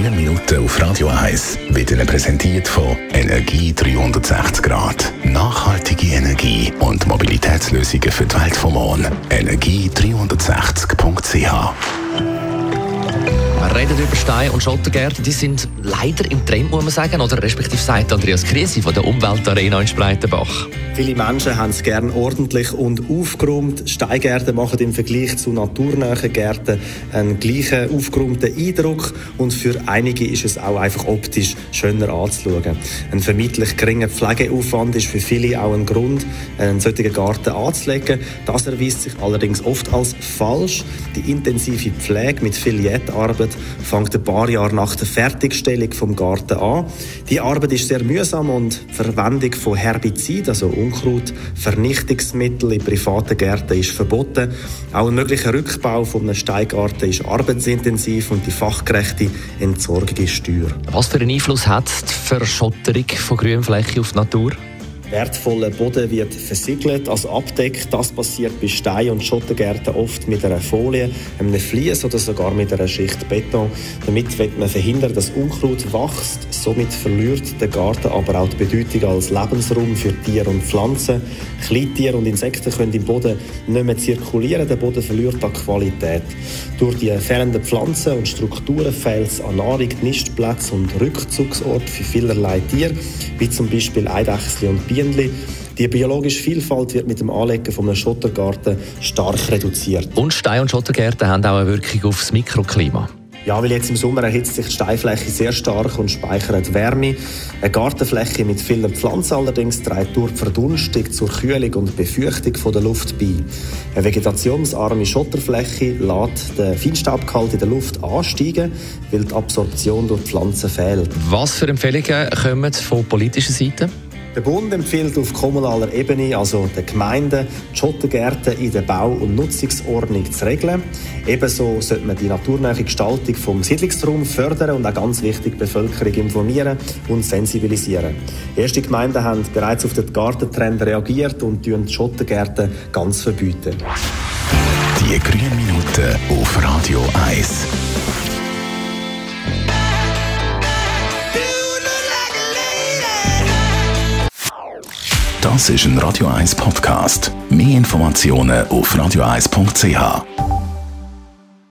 grünen Minuten auf Radio 1 wird Ihnen präsentiert von Energie 360 Grad. Nachhaltige Energie und Mobilitätslösungen für die Welt vom Morgen. Energie360.ch. Wir reden über Stein- und Schottergärten. Die sind leider im Trend, muss man sagen. Oder respektive sagt Andreas Krise von der Umweltarena in Spreitenbach. Viele Menschen haben es gerne ordentlich und aufgeräumt. Steingärten machen im Vergleich zu naturnahen Gärten einen gleichen aufgeräumten Eindruck. Und für einige ist es auch einfach optisch schöner anzuschauen. Ein vermeintlich geringer Pflegeaufwand ist für viele auch ein Grund, einen solchen Garten anzulegen. Das erweist sich allerdings oft als falsch. Die intensive Pflege mit viel Jetarbeit fängt ein paar Jahre nach der Fertigstellung vom Garten an. Die Arbeit ist sehr mühsam und die Verwendung von Herbiziden, also Unkrautvernichtungsmittel in privaten Gärten ist verboten. Auch ein möglicher Rückbau von einem Steingarten ist arbeitsintensiv und die fachgerechte Entsorgung ist teuer. Was für einen Einfluss hat die Verschotterung von Grünfläche auf die Natur? Wertvoller Boden wird versiegelt, also abdeckt. Das passiert bei Stein- und Schottergärten oft mit einer Folie, einem Vlies oder sogar mit einer Schicht Beton. Damit will man verhindern, dass Unkraut wächst. Somit verliert der Garten aber auch die Bedeutung als Lebensraum für Tiere und Pflanzen. Kleintiere und Insekten können im Boden nicht mehr zirkulieren. Der Boden verliert an Qualität. Durch die fehlenden Pflanzen und Strukturen fehlt es an Nahrung, Nistplätze und Rückzugsort für vielerlei Tiere, wie zum Beispiel Eidechsen und Bienen. Die biologische Vielfalt wird mit dem Anlegen von einem Schottergarten stark reduziert. Und Stein- und Schottergärten haben auch eine Wirkung auf das Mikroklima. Ja, weil jetzt im Sommer erhitzt sich die Steinfläche sehr stark und speichert Wärme. Eine Gartenfläche mit vielen Pflanzen allerdings trägt durch die Verdunstung zur Kühlung und Befeuchtung der Luft bei. Eine vegetationsarme Schotterfläche lässt den Feinstaubgehalt in der Luft ansteigen, weil die Absorption durch die Pflanzen fehlt. Was für Empfehlungen kommen von politischer Seite? Der Bund empfiehlt auf kommunaler Ebene, also den Gemeinden, die Schottergärten in der Bau- und Nutzungsordnung zu regeln. Ebenso sollte man die naturnahe Gestaltung des Siedlungsraums fördern und auch ganz wichtig die Bevölkerung informieren und sensibilisieren. Erste Gemeinden haben bereits auf den Gartentrend reagiert und die Schottergärten ganz verbieten. Die grünen Minuten auf Radio 1. Das ist ein Radio 1 Podcast. Mehr Informationen auf radio1.ch.